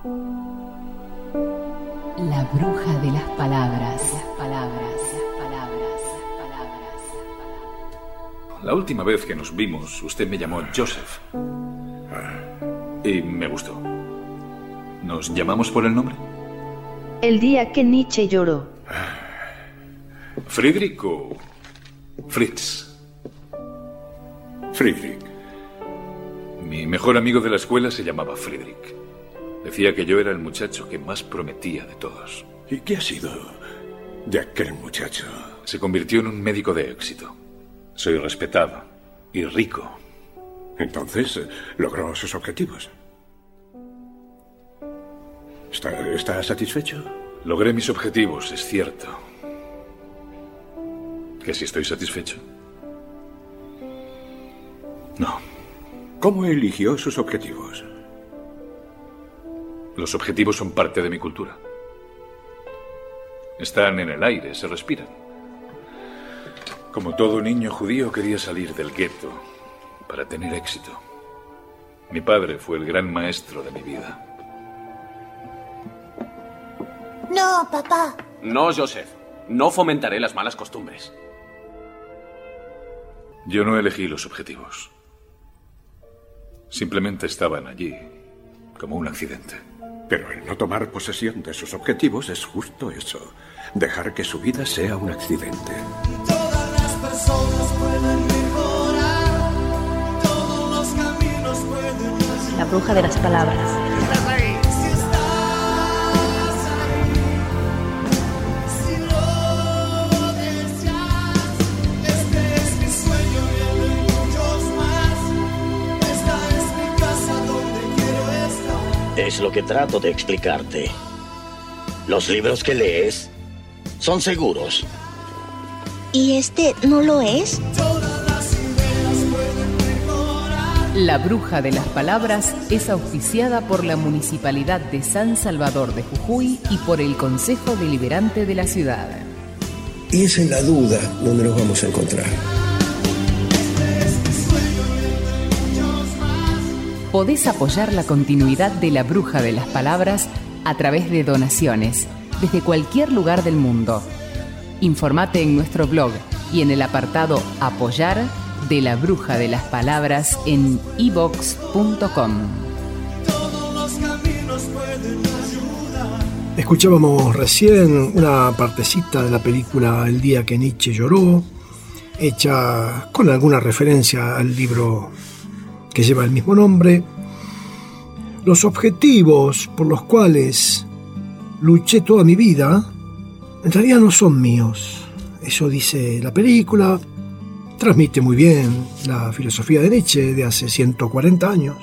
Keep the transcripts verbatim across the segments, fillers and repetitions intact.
La bruja de las palabras, las palabras, las palabras, las palabras. La última vez que nos vimos, usted me llamó Joseph. Y me gustó. ¿Nos llamamos por el nombre? El día que Nietzsche lloró. ¿Friedrich o Fritz? Friedrich. Mi mejor amigo de la escuela se llamaba Friedrich. Decía que yo era el muchacho que más prometía de todos. ¿Y qué ha sido de aquel muchacho? Se convirtió en un médico de éxito. Soy respetado y rico. Entonces, logró sus objetivos. ¿Está, está satisfecho? Logré mis objetivos, es cierto. ¿Que si estoy satisfecho? No. ¿Cómo eligió sus objetivos? Los objetivos son parte de mi cultura. Están en el aire, se respiran. Como todo niño judío, quería salir del gueto para tener éxito. Mi padre fue el gran maestro de mi vida. No, papá. No, Joseph. No fomentaré las malas costumbres. Yo no elegí los objetivos. Simplemente estaban allí, como un accidente. Pero el no tomar posesión de sus objetivos es justo eso. Dejar que su vida sea un accidente. Y todas las personas pueden mejorar. Todos los caminos pueden ayudar. La bruja de las palabras. ¿Estás ahí? Si estás ahí, si lo deseas, este es mi sueño y el de muchos más. Esta es mi casa donde quiero estar. Es lo que trato de explicarte. Los libros que lees son seguros. ¿Y este no lo es? Todas las ideas pueden mejorar. La bruja de las palabras es auspiciada por la Municipalidad de San Salvador de Jujuy y por el Consejo Deliberante de la ciudad. Y es en la duda donde nos vamos a encontrar. Podés apoyar la continuidad de La Bruja de las Palabras a través de donaciones, desde cualquier lugar del mundo. Informate en nuestro blog y en el apartado Apoyar de La Bruja de las Palabras en i vox punto com. Todos los caminos pueden ayudar. Escuchábamos recién una partecita de la película El día que Nietzsche lloró, hecha con alguna referencia al libro que lleva el mismo nombre. Los objetivos por los cuales luché toda mi vida en realidad no son míos. Eso dice la película. Transmite muy bien la filosofía de Nietzsche de hace ciento cuarenta años.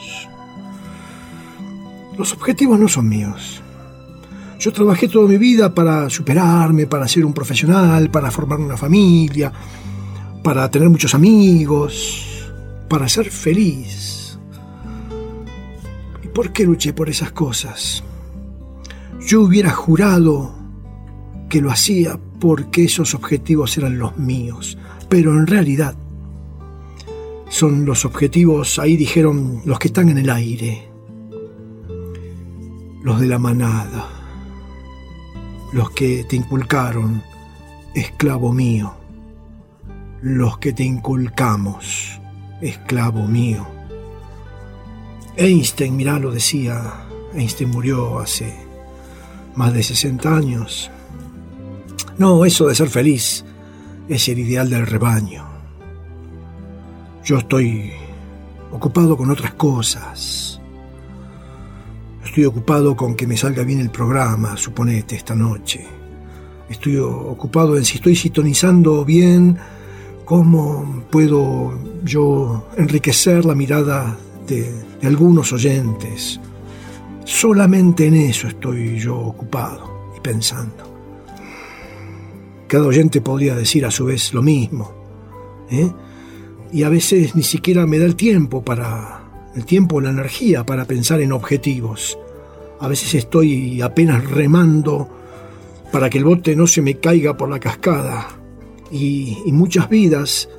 Los objetivos no son míos. Yo trabajé toda mi vida para superarme, para ser un profesional, para formar una familia, para tener muchos amigos, para ser feliz. ¿Y por qué luché por esas cosas? Yo hubiera jurado que lo hacía porque esos objetivos eran los míos, pero en realidad son los objetivos, ahí dijeron, los que están en el aire, los de la manada, los que te inculcaron, esclavo mío, los que te inculcamos, esclavo mío. Einstein, mirá, lo decía. Einstein murió hace más de sesenta años. No, eso de ser feliz es el ideal del rebaño. Yo estoy ocupado con otras cosas. Estoy ocupado con que me salga bien el programa, suponete, esta noche. Estoy ocupado en si estoy sintonizando bien, cómo puedo yo enriquecer la mirada de, de algunos oyentes. Solamente en eso estoy yo ocupado y pensando. Cada oyente podría decir a su vez lo mismo, ¿eh? Y a veces ni siquiera me da el tiempo para, el tiempo o la energía para pensar en objetivos. A veces estoy apenas remando para que el bote no se me caiga por la cascada. Y, y muchas vidas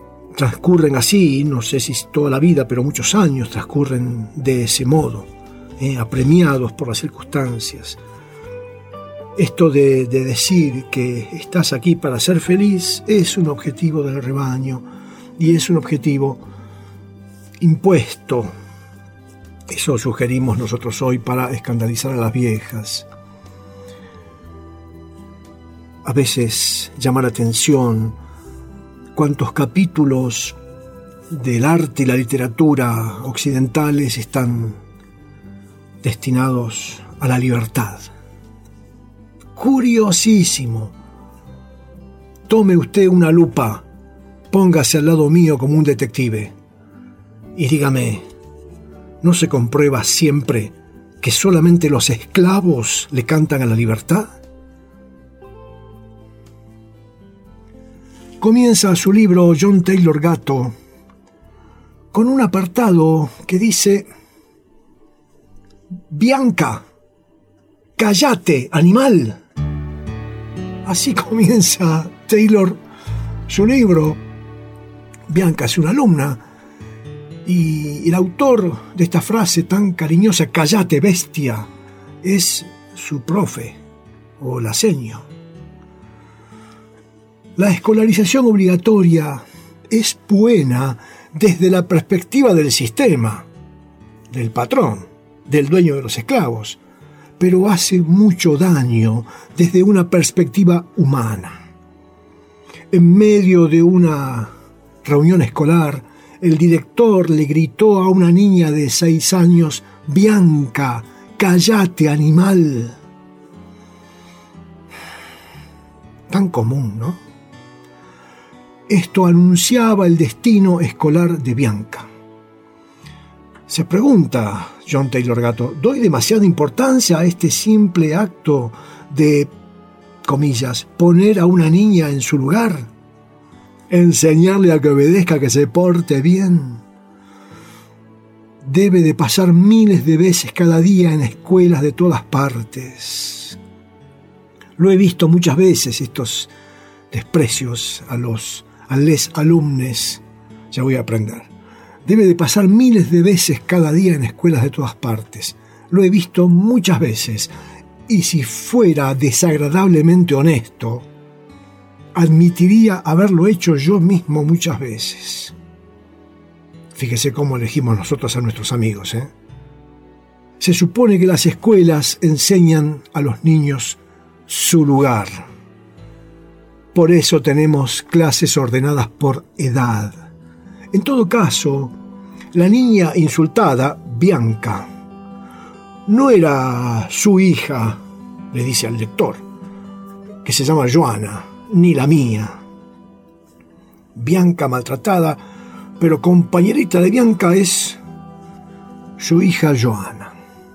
transcurren así, no sé si toda la vida, pero muchos años transcurren de ese modo, eh, apremiados por las circunstancias. Esto de, de decir que estás aquí para ser feliz es un objetivo del rebaño y es un objetivo impuesto. Eso sugerimos nosotros hoy para escandalizar a las viejas. A veces llama la atención cuántos capítulos del arte y la literatura occidentales están destinados a la libertad. Curiosísimo. Tome usted una lupa, póngase al lado mío como un detective y dígame, ¿no se comprueba siempre que solamente los esclavos le cantan a la libertad? Comienza su libro John Taylor Gatto con un apartado que dice: Bianca, cállate, animal. Así comienza Taylor su libro. Bianca es una alumna y el autor de esta frase tan cariñosa, cállate, bestia, es su profe o la seño. La escolarización obligatoria es buena desde la perspectiva del sistema, del patrón, del dueño de los esclavos, pero hace mucho daño desde una perspectiva humana. En medio de una reunión escolar, el director le gritó a una niña de seis años: Bianca, cállate, animal. Tan común, ¿no? Esto anunciaba el destino escolar de Bianca. Se pregunta John Taylor Gatto, ¿doy demasiada importancia a este simple acto de, comillas, poner a una niña en su lugar? ¿Enseñarle a que obedezca, que se porte bien? Debe de pasar miles de veces cada día en escuelas de todas partes. Lo he visto muchas veces, estos desprecios a los a les alumnes. Ya voy a aprender. Debe de pasar miles de veces cada día en escuelas de todas partes. Lo he visto muchas veces. Y si fuera desagradablemente honesto, admitiría haberlo hecho yo mismo muchas veces. Fíjese cómo elegimos nosotros a nuestros amigos, ¿eh? Se supone que las escuelas enseñan a los niños su lugar. Por eso tenemos clases ordenadas por edad. En todo caso, la niña insultada, Bianca, no era su hija, le dice al lector, que se llama Joana, ni la mía. Bianca maltratada, pero compañerita de Bianca, es su hija Joana.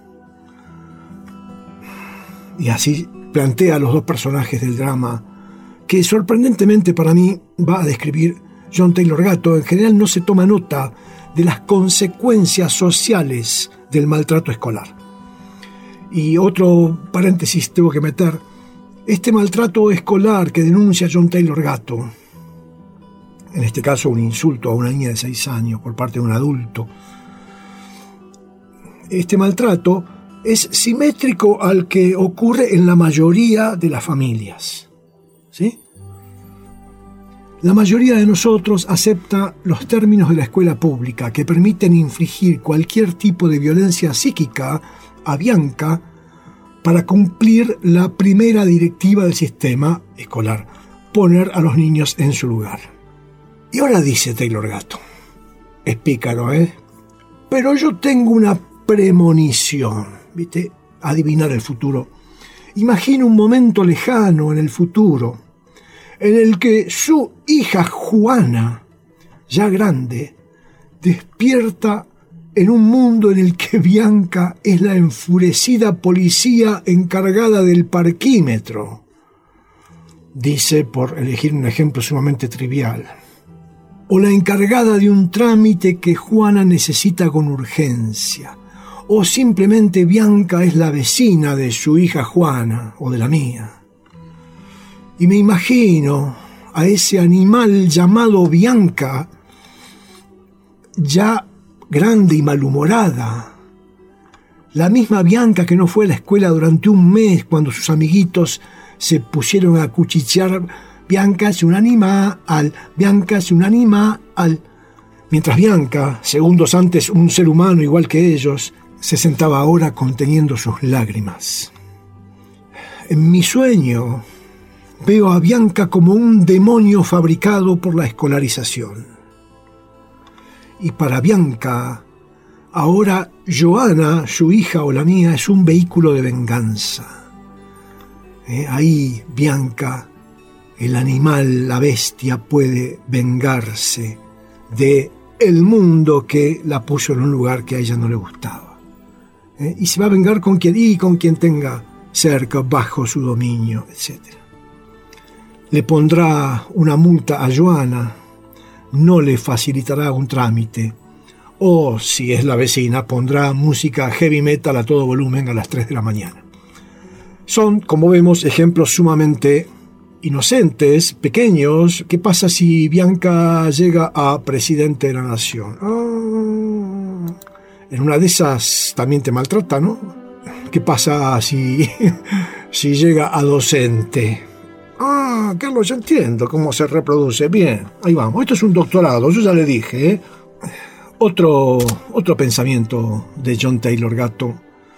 Y así plantea a los dos personajes del drama, que sorprendentemente para mí va a describir John Taylor Gatto. En general no se toma nota de las consecuencias sociales del maltrato escolar. Y otro paréntesis tengo que meter: este maltrato escolar que denuncia John Taylor Gatto, en este caso un insulto a una niña de seis años por parte de un adulto, este maltrato es simétrico al que ocurre en la mayoría de las familias. ¿Sí? La mayoría de nosotros acepta los términos de la escuela pública que permiten infligir cualquier tipo de violencia psíquica a Bianca para cumplir la primera directiva del sistema escolar: poner a los niños en su lugar. Y ahora dice Taylor Gatto, es pícaro, ¿eh? Pero yo tengo una premonición, ¿viste? Adivinar el futuro. Imagino un momento lejano en el futuro en el que su hija Juana, ya grande, despierta en un mundo en el que Bianca es la enfurecida policía encargada del parquímetro. Dice, por elegir un ejemplo sumamente trivial. O la encargada de un trámite que Juana necesita con urgencia. O simplemente Bianca es la vecina de su hija Juana o de la mía. Y me imagino a ese animal llamado Bianca, ya grande y malhumorada, La misma Bianca que no fue a la escuela durante un mes cuando sus amiguitos se pusieron a cuchichear. Bianca es un animal, Bianca es un animal. Mientras Bianca, segundos antes un ser humano igual que ellos, se sentaba ahora conteniendo sus lágrimas. En mi sueño veo a Bianca como un demonio fabricado por la escolarización. Y para Bianca, ahora Joana, su hija o la mía, es un vehículo de venganza. Eh, ahí Bianca, el animal, la bestia, puede vengarse de el mundo que la puso en un lugar que a ella no le gustaba. Eh, y se va a vengar con quien y con quien tenga cerca, bajo su dominio, etcétera. Le pondrá una multa a Joana, no le facilitará un trámite, o, si es la vecina, pondrá música heavy metal a todo volumen a las tres de la mañana. Son, como vemos, ejemplos sumamente inocentes, pequeños. ¿Qué pasa si Bianca llega a presidente de la nación? Ah, en una de esas también te maltrata, ¿no? ¿Qué pasa si, si llega a docente? Ah, Carlos, yo entiendo cómo se reproduce. Bien, ahí vamos. Esto es un doctorado, yo ya le dije, ¿eh? Otro, otro pensamiento de John Taylor Gatto.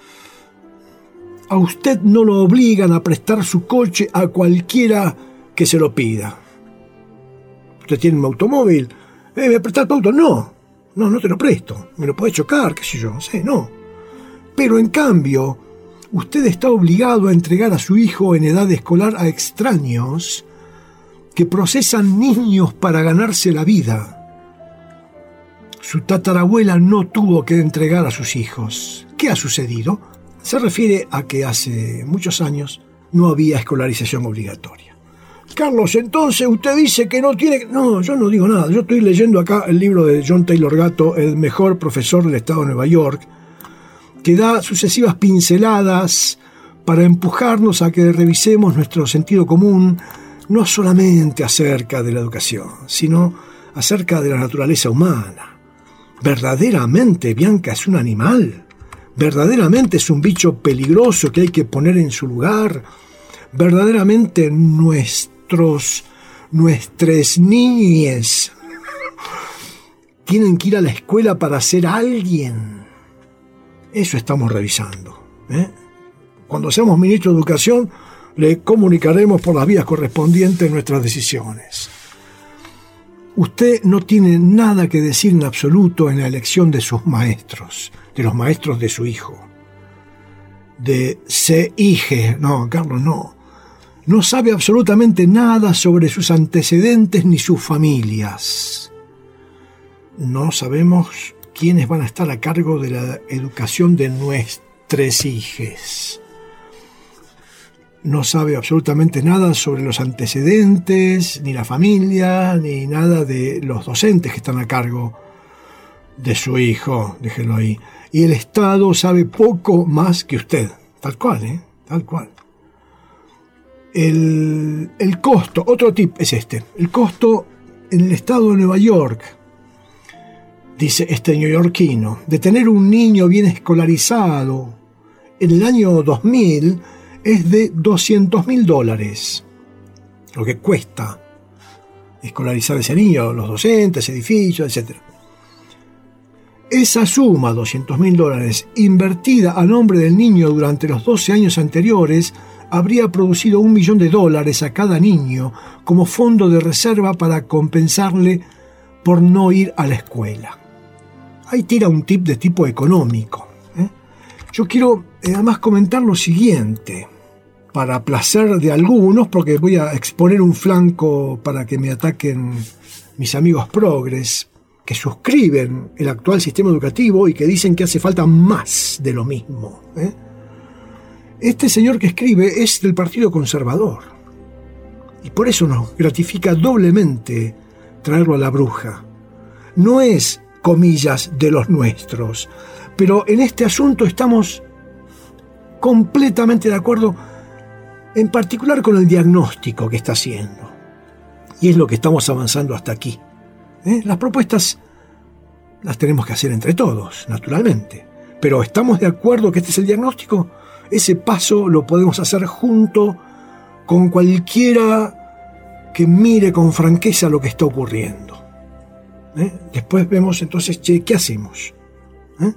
A usted no lo obligan a prestar su coche a cualquiera que se lo pida. Usted tiene un automóvil. ¿Eh, ¿Me prestas tu auto? No, no, no te lo presto. Me lo puede chocar, qué sé yo. Sí, no. Pero en cambio, usted está obligado a entregar a su hijo en edad escolar a extraños que procesan niños para ganarse la vida. Su tatarabuela no tuvo que entregar a sus hijos. ¿Qué ha sucedido? Se refiere a que hace muchos años no había escolarización obligatoria. Carlos, entonces usted dice que no tiene... No, yo no digo nada. Yo estoy leyendo acá el libro de John Taylor Gatto, el mejor profesor del estado de Nueva York, que da sucesivas pinceladas para empujarnos a que revisemos nuestro sentido común, no solamente acerca de la educación, sino acerca de la naturaleza humana. ¿Verdaderamente Bianca es un animal? ¿Verdaderamente es un bicho peligroso que hay que poner en su lugar? ¿Verdaderamente nuestros, nuestras niñes tienen que ir a la escuela para ser alguien? Eso estamos revisando, ¿eh? Cuando seamos ministro de Educación, le comunicaremos por las vías correspondientes nuestras decisiones. Usted no tiene nada que decir en absoluto en la elección de sus maestros, de los maestros de su hijo. De se hije, no, Carlos, no. No sabe absolutamente nada sobre sus antecedentes ni sus familias. No sabemos quiénes van a estar a cargo de la educación de nuestros hijos. No sabe absolutamente nada sobre los antecedentes, ni la familia, ni nada de los docentes que están a cargo de su hijo, déjelo ahí. Y el Estado sabe poco más que usted, tal cual, ¿eh? Tal cual. El, el costo, otro tip es este, el costo en el estado de Nueva York, dice este neoyorquino, de tener un niño bien escolarizado en el año dos mil es de doscientos mil dólares, lo que cuesta escolarizar a ese niño, los docentes, edificios, etcétera. Esa suma, doscientos mil dólares, invertida a nombre del niño durante los doce años anteriores, habría producido un millón de dólares a cada niño como fondo de reserva para compensarle por no ir a la escuela. Ahí tira un tip de tipo económico, ¿eh? Yo quiero eh, además comentar lo siguiente, para placer de algunos, porque voy a exponer un flanco para que me ataquen mis amigos progres, que suscriben el actual sistema educativo y que dicen que hace falta más de lo mismo, ¿eh? Este señor que escribe es del Partido Conservador y por eso nos gratifica doblemente traerlo a la bruja. No es, comillas, de los nuestros, pero en este asunto estamos completamente de acuerdo, en particular con el diagnóstico que está haciendo. Y es lo que estamos avanzando hasta aquí. ¿Eh? Las propuestas las tenemos que hacer entre todos, naturalmente. Pero ¿estamos de acuerdo que este es el diagnóstico? Ese paso lo podemos hacer junto con cualquiera que mire con franqueza lo que está ocurriendo. ¿Eh? Después vemos entonces, che, ¿qué hacemos? ¿Eh?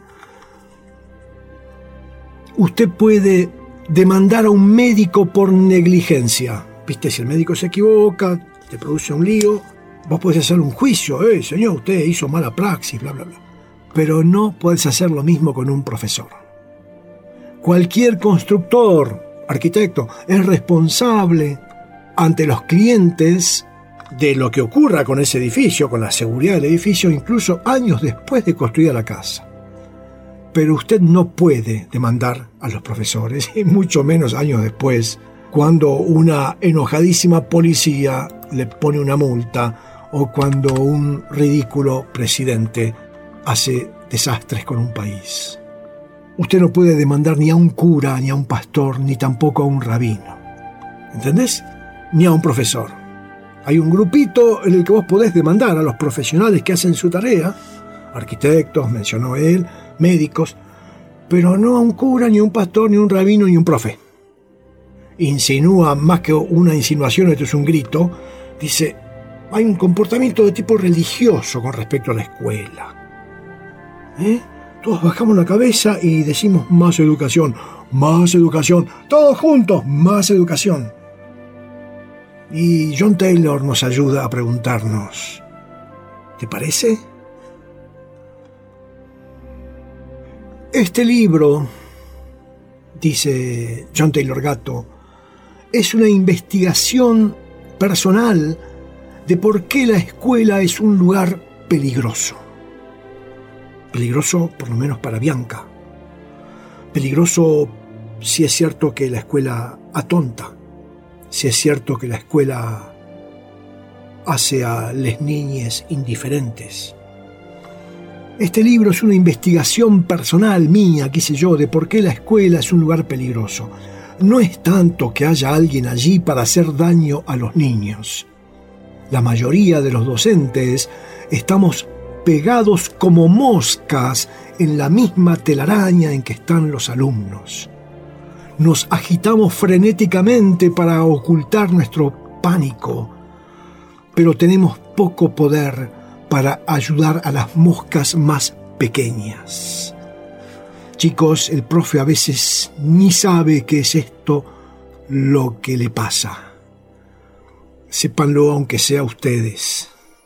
Usted puede demandar a un médico por negligencia. ¿Viste? Si el médico se equivoca, te produce un lío, vos podés hacer un juicio. Eh, señor, usted hizo mala praxis, bla, bla, bla. Pero no podés hacer lo mismo con un profesor. Cualquier constructor, arquitecto, es responsable ante los clientes de lo que ocurra con ese edificio, con la seguridad del edificio, incluso años después de construida la casa. Pero usted no puede demandar a los profesores, y mucho menos años después, cuando una enojadísima policía le pone una multa o cuando un ridículo presidente hace desastres con un país. Usted no puede demandar ni a un cura, ni a un pastor, ni tampoco a un rabino. ¿Entendés? Ni a un profesor. Hay un grupito en el que vos podés demandar a los profesionales que hacen su tarea, arquitectos, mencionó él, médicos, pero no a un cura, ni a un pastor, ni a un rabino, ni a un profe. Insinúa, más que una insinuación, esto es un grito, dice, hay un comportamiento de tipo religioso con respecto a la escuela. ¿Eh? Todos bajamos la cabeza y decimos más educación, más educación, todos juntos, más educación. Y John Taylor nos ayuda a preguntarnos, ¿te parece? Este libro, dice John Taylor Gatto, es una investigación personal de por qué la escuela es un lugar peligroso. Peligroso por lo menos para Bianca. Peligroso si es cierto que la escuela atonta. Si es cierto que la escuela hace a las niñas indiferentes. Este libro es una investigación personal mía, qué sé yo, de por qué la escuela es un lugar peligroso. No es tanto que haya alguien allí para hacer daño a los niños. La mayoría de los docentes estamos pegados como moscas en la misma telaraña en que están los alumnos. Nos agitamos frenéticamente para ocultar nuestro pánico, pero tenemos poco poder para ayudar a las moscas más pequeñas. Chicos, el profe a veces ni sabe qué es esto lo que le pasa. Sépanlo aunque sea ustedes.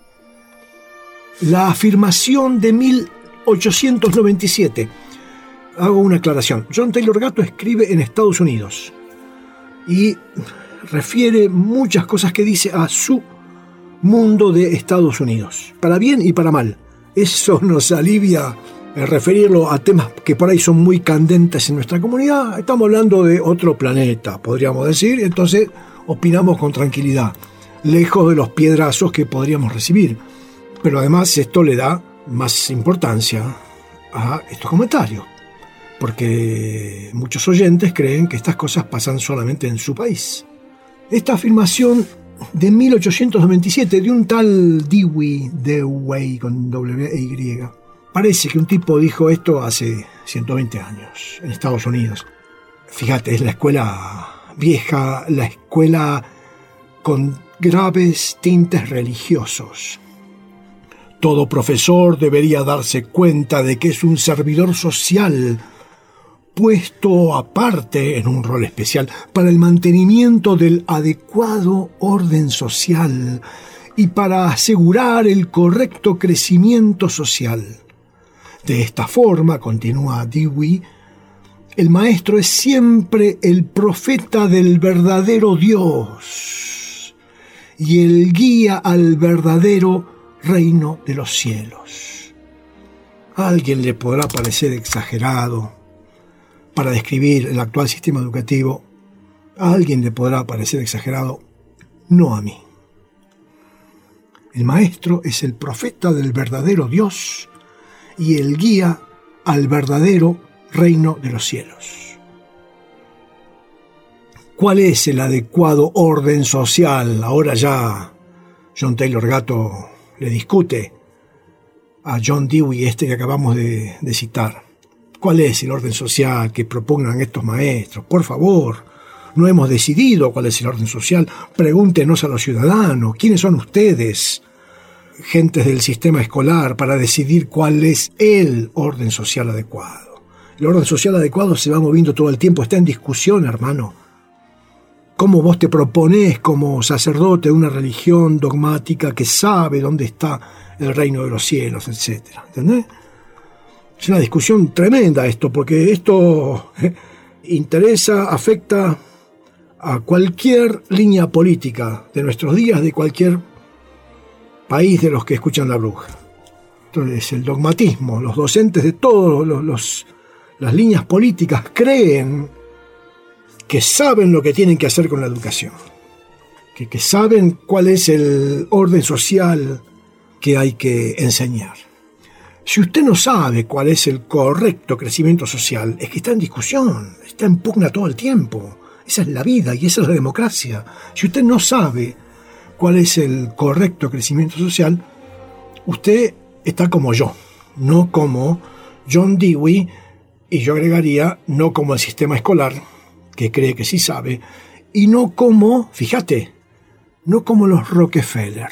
La afirmación de mil ochocientos noventa y siete. Hago una aclaración. John Taylor Gatto escribe en Estados Unidos y refiere muchas cosas que dice a su mundo de Estados Unidos, para bien y para mal. Eso nos alivia eh, referirlo a temas que por ahí son muy candentes en nuestra comunidad. Estamos hablando de otro planeta, podríamos decir, entonces opinamos con tranquilidad, lejos de los piedrazos que podríamos recibir. Pero además esto le da más importancia a estos comentarios, porque muchos oyentes creen que estas cosas pasan solamente en su país. Esta afirmación de mil ochocientos noventa y siete de un tal Dewey, Dewey con W E Y, parece que un tipo dijo esto hace ciento veinte años en Estados Unidos. Fíjate, es la escuela vieja, la escuela con graves tintes religiosos. Todo profesor debería darse cuenta de que es un servidor social puesto aparte en un rol especial para el mantenimiento del adecuado orden social y para asegurar el correcto crecimiento social. De esta forma, continúa Dewey, el maestro es siempre el profeta del verdadero Dios y el guía al verdadero reino de los cielos. A alguien le podrá parecer exagerado para describir el actual sistema educativo. A alguien le podrá parecer exagerado, no a mí. El maestro es el profeta del verdadero Dios y el guía al verdadero reino de los cielos. ¿Cuál es el adecuado orden social? Ahora ya John Taylor Gatto le discute a John Dewey, este que acabamos de, de citar. ¿Cuál es el orden social que propongan estos maestros? Por favor, no hemos decidido cuál es el orden social. Pregúntenos a los ciudadanos, ¿quiénes son ustedes, gentes del sistema escolar, para decidir cuál es el orden social adecuado? El orden social adecuado se va moviendo todo el tiempo, está en discusión, hermano. ¿Cómo vos te proponés como sacerdote de una religión dogmática que sabe dónde está el reino de los cielos, etcétera? ¿Entendés? Es una discusión tremenda esto, porque esto eh, interesa, afecta a cualquier línea política de nuestros días, de cualquier país de los que escuchan la bruja. Entonces, el dogmatismo, los docentes de todas los, los, las líneas políticas creen que saben lo que tienen que hacer con la educación, que, que saben cuál es el orden social que hay que enseñar. Si usted no sabe cuál es el correcto crecimiento social, es que está en discusión, está en pugna todo el tiempo. Esa es la vida y esa es la democracia. Si usted no sabe cuál es el correcto crecimiento social, usted está como yo, no como John Dewey, y yo agregaría, no como el sistema escolar, que cree que sí sabe, y no como, fíjate, no como los Rockefeller.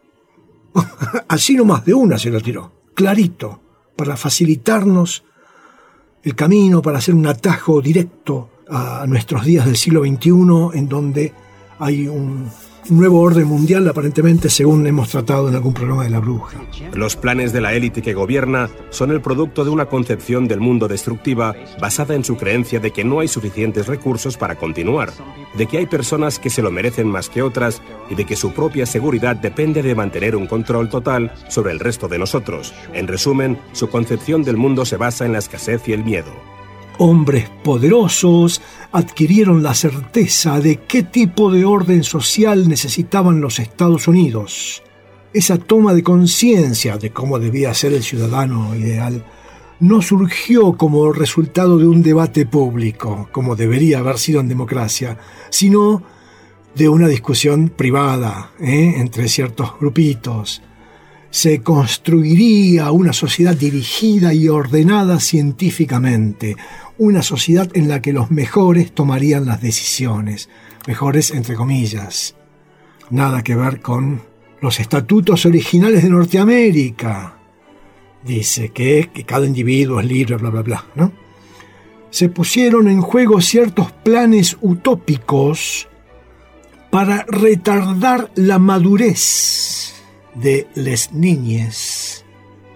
Así nomás de una se lo tiró, clarito, para facilitarnos el camino, para hacer un atajo directo a nuestros días del siglo veintiuno, en donde hay un nuevo orden mundial, aparentemente, según hemos tratado en algún programa de La Bruja. Los planes de la élite que gobierna son el producto de una concepción del mundo destructiva basada en su creencia de que no hay suficientes recursos para continuar, de que hay personas que se lo merecen más que otras y de que su propia seguridad depende de mantener un control total sobre el resto de nosotros. En resumen, su concepción del mundo se basa en la escasez y el miedo. Hombres poderosos adquirieron la certeza de qué tipo de orden social necesitaban los Estados Unidos. Esa toma de conciencia de cómo debía ser el ciudadano ideal no surgió como resultado de un debate público, como debería haber sido en democracia, sino de una discusión privada, ¿eh? entre ciertos grupitos. Se construiría una sociedad dirigida y ordenada científicamente, una sociedad en la que los mejores tomarían las decisiones, mejores entre comillas. Nada que ver con los estatutos originales de Norteamérica. Dice que, que cada individuo es libre, bla, bla, bla, ¿no? Se pusieron en juego ciertos planes utópicos para retardar la madurez de les niñes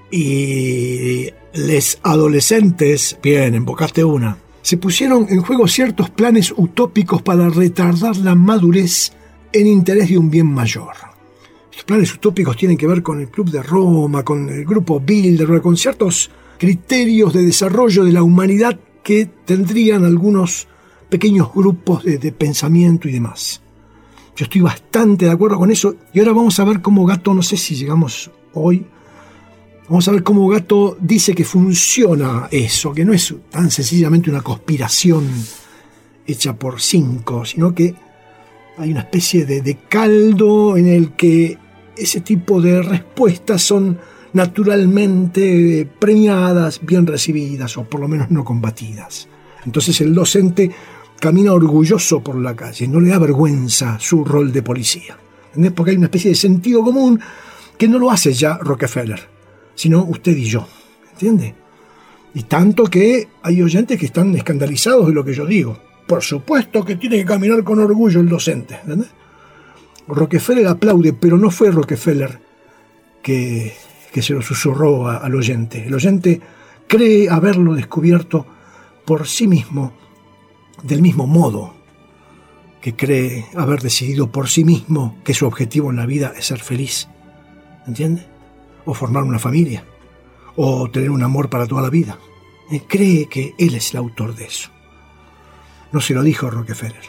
y les adolescentes. Bien, invocaste una. Se pusieron en juego ciertos planes utópicos para retardar la madurez en interés de un bien mayor. Estos planes utópicos tienen que ver con el Club de Roma, con el Grupo Bilderberg, con ciertos criterios de desarrollo de la humanidad que tendrían algunos pequeños grupos de, de pensamiento y demás. Yo estoy bastante de acuerdo con eso. Y ahora vamos a ver cómo Gatto, no sé si llegamos hoy, vamos a ver cómo Gatto dice que funciona eso, que no es tan sencillamente una conspiración hecha por cinco, sino que hay una especie de, de caldo en el que ese tipo de respuestas son naturalmente premiadas, bien recibidas, o por lo menos no combatidas. Entonces el docente camina orgulloso por la calle, no le da vergüenza su rol de policía. ¿Entendés? Porque hay una especie de sentido común que no lo hace ya Rockefeller, sino usted y yo. ¿Entiende? Y tanto que hay oyentes que están escandalizados de lo que yo digo. Por supuesto que tiene que caminar con orgullo el docente. ¿Entendés? Rockefeller aplaude, pero no fue Rockefeller que, que se lo susurró a, al oyente. El oyente cree haberlo descubierto por sí mismo, del mismo modo que cree haber decidido por sí mismo que su objetivo en la vida es ser feliz, ¿entiende? O formar una familia, o tener un amor para toda la vida. Él cree que él es el autor de eso. No se lo dijo Rockefeller.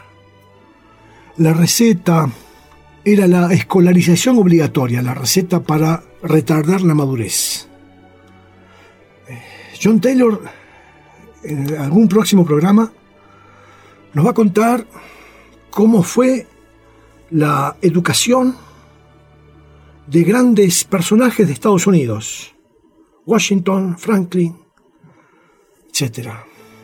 La receta era la escolarización obligatoria, la receta para retardar la madurez. John Taylor, en algún próximo programa, nos va a contar cómo fue la educación de grandes personajes de Estados Unidos. Washington, Franklin, etcétera.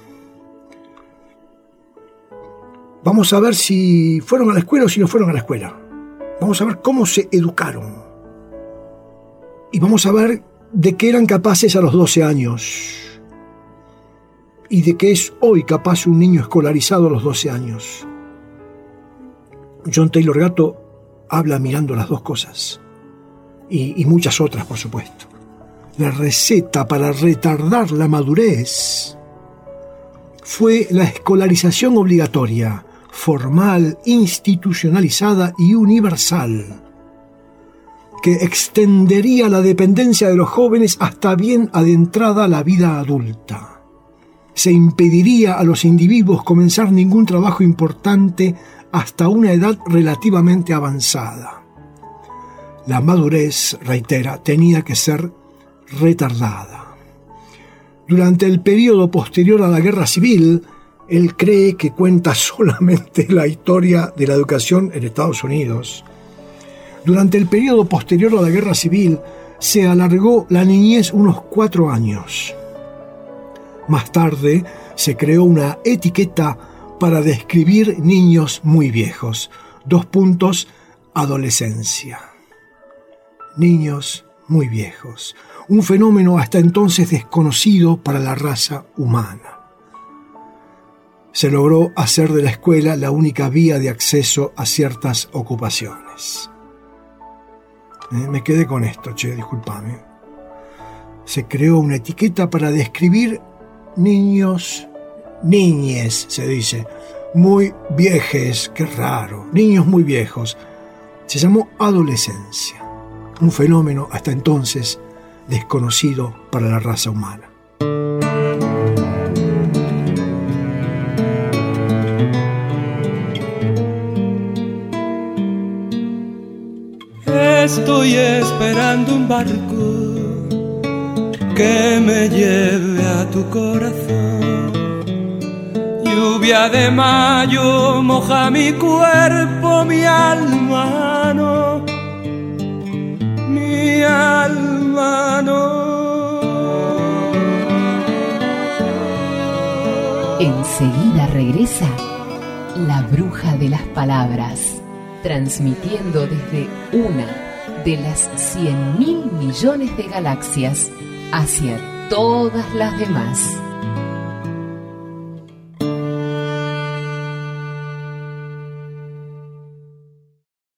Vamos a ver si fueron a la escuela o si no fueron a la escuela. Vamos a ver cómo se educaron. Y vamos a ver de qué eran capaces a los doce años. Y de qué es hoy capaz un niño escolarizado a los doce años. John Taylor Gatto habla mirando las dos cosas. Y, y muchas otras, por supuesto. La receta para retardar la madurez fue la escolarización obligatoria, formal, institucionalizada y universal, que extendería la dependencia de los jóvenes hasta bien adentrada la vida adulta. Se impediría a los individuos comenzar ningún trabajo importante hasta una edad relativamente avanzada. La madurez, reitera, tenía que ser retardada. Durante el período posterior a la Guerra Civil, él cree que cuenta solamente la historia de la educación en Estados Unidos. Durante el período posterior a la Guerra Civil, se alargó la niñez unos cuatro años. Más tarde, se creó una etiqueta para describir niños muy viejos. Dos puntos, adolescencia. Niños muy viejos. Un fenómeno hasta entonces desconocido para la raza humana. Se logró hacer de la escuela la única vía de acceso a ciertas ocupaciones. Eh, me quedé con esto, che, discúlpame. Se creó una etiqueta para describir niños, niñes, se dice, muy viejes, qué raro, niños muy viejos. Se llamó adolescencia, un fenómeno hasta entonces desconocido para la raza humana. Estoy esperando un barco que me lleve a tu corazón. Lluvia de mayo moja mi cuerpo, mi alma no, mi alma no. Enseguida regresa la bruja de las palabras, transmitiendo desde una de las cien mil millones de galaxias hacia todas las demás.